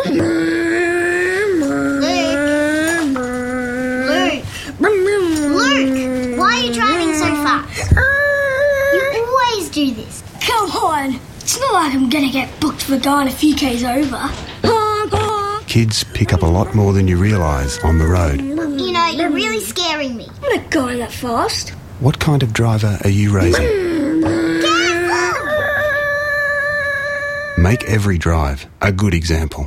Luke, why are you driving so fast? You always do this. Come on, it's not like I'm going to get booked for going a few k's over. Kids pick up a lot more than you realise on the road. You know, you're really scaring me. I'm not going that fast. What kind of driver are you raising? Make every drive a good example.